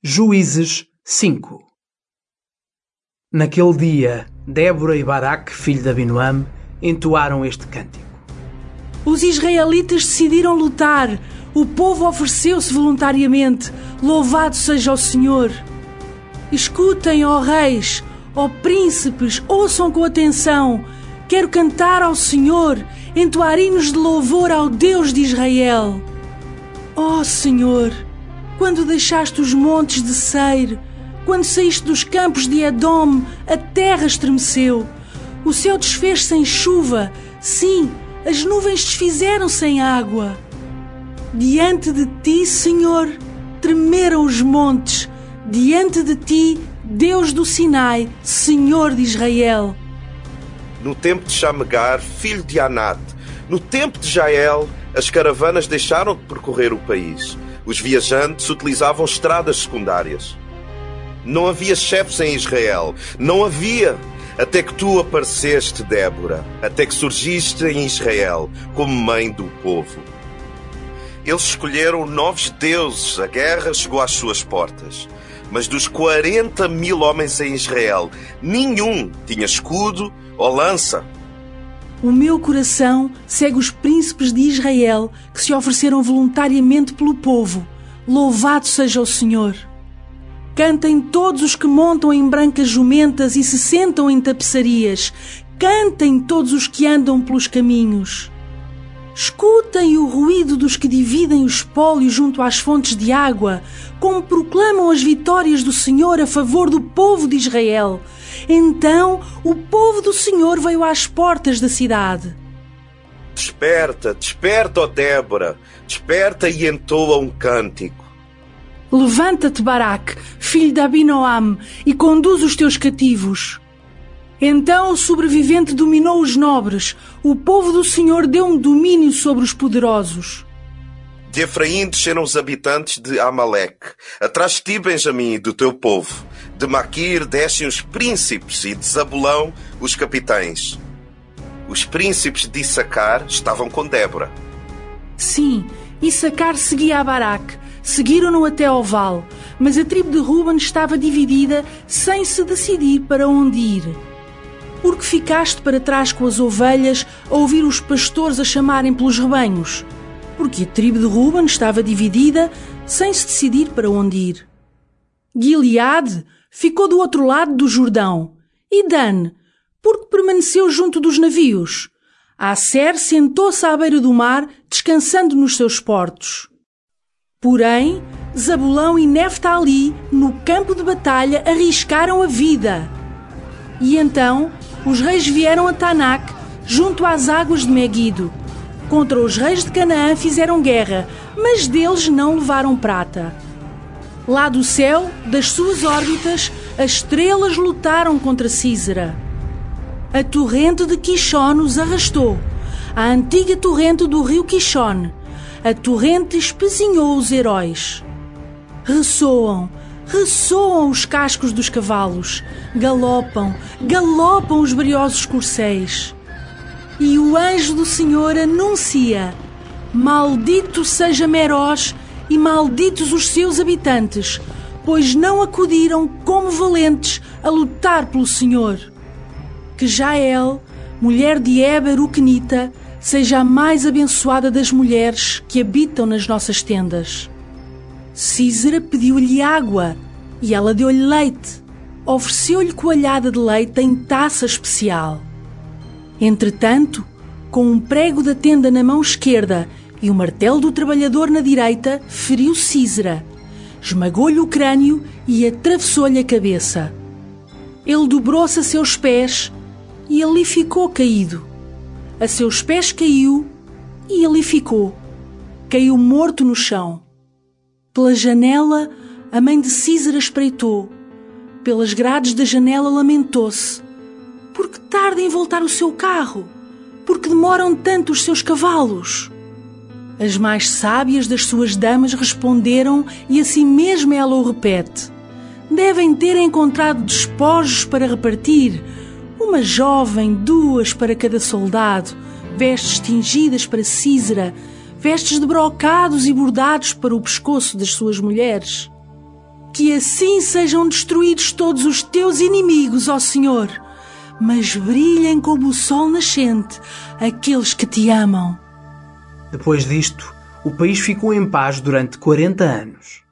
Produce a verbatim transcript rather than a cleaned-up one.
Juízes cinco. Naquele dia, Débora e Baraque, filho de Abinoam, entoaram este cântico. Os israelitas decidiram lutar. O povo ofereceu-se voluntariamente. Louvado seja o Senhor. Escutem, ó reis, ó príncipes, ouçam com atenção. Quero cantar ao Senhor, entoar hinos de louvor ao Deus de Israel. Ó Senhor, quando deixaste os montes de Seir, quando saíste dos campos de Edom, a terra estremeceu. O céu desfez-se em chuva, sim, as nuvens desfizeram-se em água. Diante de ti, Senhor, tremeram os montes. Diante de ti, Deus do Sinai, Senhor de Israel. No tempo de Shamegar, filho de Anat, no tempo de Jael, as caravanas deixaram de percorrer o país. Os viajantes utilizavam estradas secundárias. Não havia chefes em Israel. Não havia. Até que tu apareceste, Débora. Até que surgiste em Israel como mãe do povo. Eles escolheram novos deuses. A guerra chegou às suas portas. Mas dos quarenta mil homens em Israel, nenhum tinha escudo ou lança. O meu coração segue os príncipes de Israel que se ofereceram voluntariamente pelo povo. Louvado seja o Senhor. Cantem todos os que montam em brancas jumentas e se sentam em tapeçarias. Cantem todos os que andam pelos caminhos. Escutem o ruído dos que dividem o espólio junto às fontes de água, como proclamam as vitórias do Senhor a favor do povo de Israel. Então o povo do Senhor veio às portas da cidade. Desperta, desperta, ó Débora. Desperta e entoa um cântico. Levanta-te, Baraque, filho de Abinoam, e conduz os teus cativos. Então o sobrevivente dominou os nobres. O povo do Senhor deu um domínio sobre os poderosos. De Efraim desceram os habitantes de Amaleque. Atrás de ti, Benjamim, e do teu povo. De Maquir descem os príncipes e de Zabulão os capitães. Os príncipes de Issacar estavam com Débora. Sim, Issacar seguia a Baraque. Seguiram-no até ao vale, mas a tribo de Ruben estava dividida sem se decidir para onde ir. Porque ficaste para trás com as ovelhas a ouvir os pastores a chamarem pelos rebanhos? Porque a tribo de Ruben estava dividida sem se decidir para onde ir. Gileade ficou do outro lado do Jordão. E Dan, porque permaneceu junto dos navios. Asser sentou-se à beira do mar, descansando nos seus portos. Porém, Zabulão e Neftali, no campo de batalha, arriscaram a vida. E então os reis vieram a Tanak, junto às águas de Meguido. Contra os reis de Canaã fizeram guerra, mas deles não levaram prata. Lá do céu, das suas órbitas, as estrelas lutaram contra Sísera. A torrente de Quixón os arrastou, a antiga torrente do rio Quixón. A torrente espezinhou os heróis. Ressoam, ressoam os cascos dos cavalos. Galopam, galopam os briosos corcéis. E o anjo do Senhor anuncia: maldito seja Meroz e malditos os seus habitantes, pois não acudiram como valentes a lutar pelo Senhor. Que Jael, mulher de Éber o Quenita, seja a mais abençoada das mulheres que habitam nas nossas tendas. Sísera pediu-lhe água e ela deu-lhe leite. Ofereceu-lhe coalhada de leite em taça especial. Entretanto, com um prego da tenda na mão esquerda e o martelo do trabalhador na direita, feriu Sísera. Esmagou-lhe o crânio e atravessou-lhe a cabeça. Ele dobrou-se a seus pés e ali ficou caído. A seus pés caiu e ali ficou. Caiu morto no chão. Pela janela, a mãe de Sísera espreitou. Pelas grades da janela lamentou-se. Por que tarda em voltar o seu carro? Por que demoram tanto os seus cavalos? As mais sábias das suas damas responderam e assim mesmo ela o repete. Devem ter encontrado despojos para repartir. Uma jovem, duas para cada soldado, vestes tingidas para Sísera, vestes de brocados e bordados para o pescoço das suas mulheres. Que assim sejam destruídos todos os teus inimigos, ó Senhor, mas brilhem como o sol nascente aqueles que te amam. Depois disto, o país ficou em paz durante quarenta anos.